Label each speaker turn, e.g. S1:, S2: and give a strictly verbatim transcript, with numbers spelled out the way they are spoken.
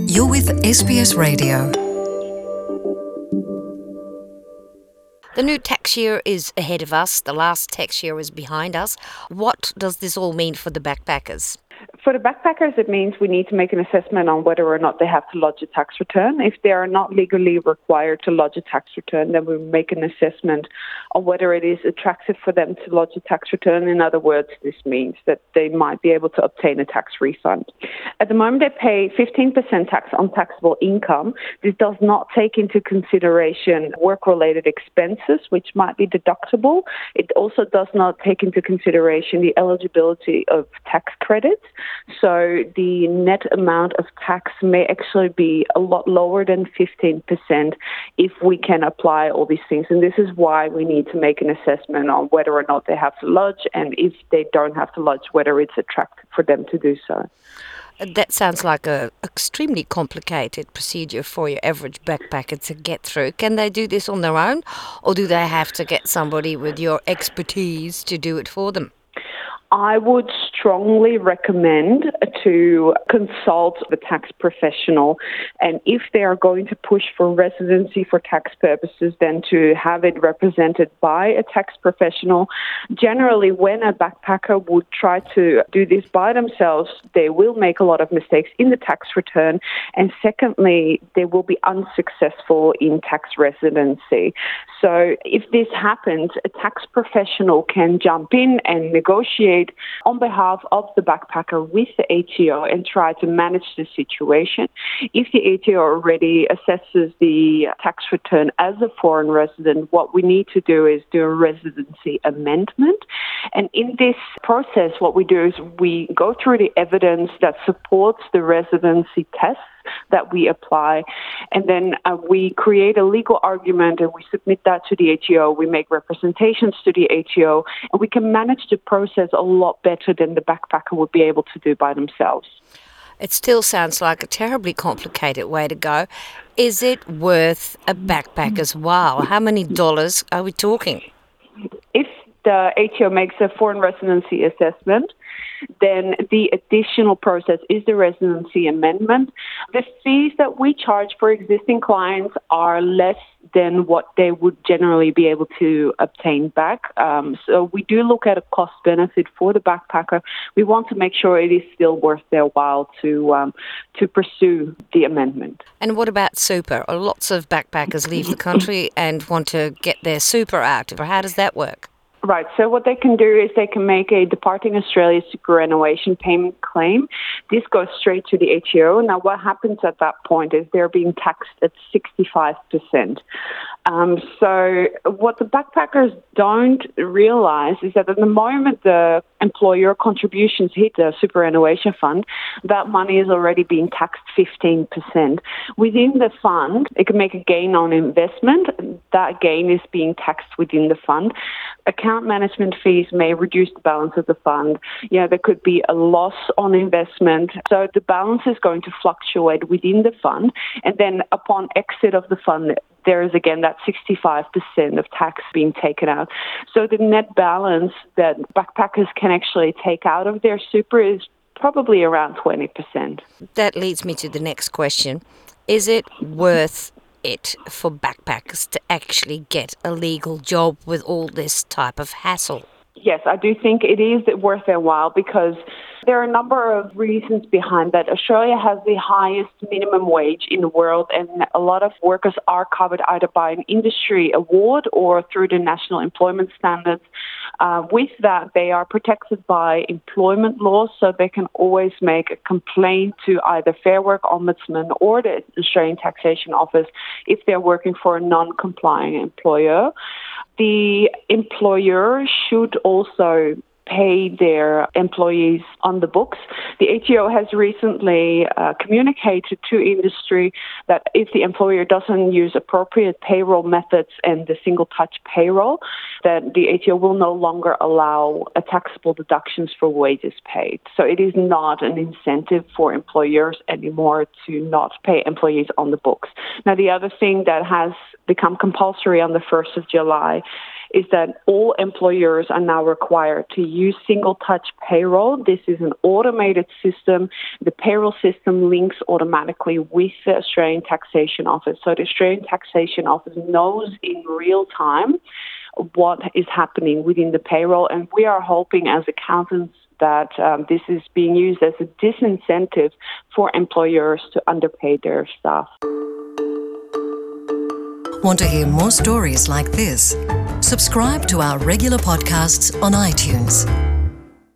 S1: You're with S B S Radio.
S2: The new tax year is ahead of us. The last tax year is behind us. What does this all mean for the backpackers?
S3: For the backpackers, it means we need to make an assessment on whether or not they have to lodge a tax return. If they are not legally required to lodge a tax return, then we make an assessment on whether it is attractive for them to lodge a tax return. In other words, this means that they might be able to obtain a tax refund. At the moment, they pay fifteen percent tax on taxable income. This does not take into consideration work-related expenses, which might be deductible. It also does not take into consideration the eligibility of tax credits. So the net amount of tax may actually be a lot lower than fifteen percent if we can apply all these things. And this is why we need to make an assessment on whether or not they have to lodge, and if they don't have to lodge, whether it's attractive for them to do so.
S2: That sounds like an extremely complicated procedure for your average backpacker to get through. Can they do this on their own, or do they have to get somebody with your expertise to do it for them?
S3: I would strongly recommend to consult the tax professional, and if they are going to push for residency for tax purposes, then to have it represented by a tax professional. Generally, when a backpacker would try to do this by themselves, they will make a lot of mistakes in the tax return, and secondly, they will be unsuccessful in tax residency. So if this happens, a tax professional can jump in and negotiate on behalf of the backpacker with the A T O and try to manage the situation. If the A T O already assesses the tax return as a foreign resident, what we need to do is do a residency amendment. And in this process, what we do is we go through the evidence that supports the residency test that we apply, and then uh, we create a legal argument and we submit that to the A T O. We make representations to the A T O, and we can manage the process a lot better than the backpacker would be able to do by themselves.
S2: It still sounds like a terribly complicated way to go. Is it worth a backpacker's while? How many dollars are we talking?
S3: If the A T O makes a foreign residency assessment, then the additional process is the residency amendment. The fees that we charge for existing clients are less than what they would generally be able to obtain back. Um, so we do look at a cost benefit for the backpacker. We want to make sure it is still worth their while to um, to pursue the amendment.
S2: And what about super? Lots of backpackers leave the country and want to get their super out. How does that work?
S3: Right. So what they can do is they can make a Departing Australia superannuation payment claim. This goes straight to the A T O. Now, what happens at that point is they're being taxed at sixty-five percent. Um, so what the backpackers don't realize is that at the moment the employer contributions hit the superannuation fund, that money is already being taxed fifteen percent. Within the fund, it can make a gain on investment. That gain is being taxed within the fund. Account management fees may reduce the balance of the fund. Yeah, there could be a loss on investment. So the balance is going to fluctuate within the fund. And then upon exit of the fund, there is again that sixty-five percent of tax being taken out. So the net balance that backpackers can actually take out of their super is probably around twenty percent.
S2: That leads me to the next question. Is it worth it for backpackers to actually get a legal job with all this type of hassle?
S3: Yes, I do think it is worth their while because there are a number of reasons behind that. Australia has the highest minimum wage in the world, and a lot of workers are covered either by an industry award or through the national employment standards. Uh, with that, they are protected by employment laws, so they can always make a complaint to either Fair Work Ombudsman or the Australian Taxation Office if they're working for a non-complying employer. The employer should also pay their employees on the books. The A T O has recently uh, communicated to industry that if the employer doesn't use appropriate payroll methods and the single touch payroll, that the A T O will no longer allow a taxable deductions for wages paid. So it is not an incentive for employers anymore to not pay employees on the books. Now, the other thing that has become compulsory on the first of July is that all employers are now required to use single touch payroll. This is an automated system. The payroll system links automatically with the Australian Taxation Office. So the Australian Taxation Office knows in real time what is happening within the payroll, and we are hoping as accountants that um, this is being used as a disincentive for employers to underpay their staff.
S1: Want to hear more stories like this? Subscribe to our regular podcasts on iTunes.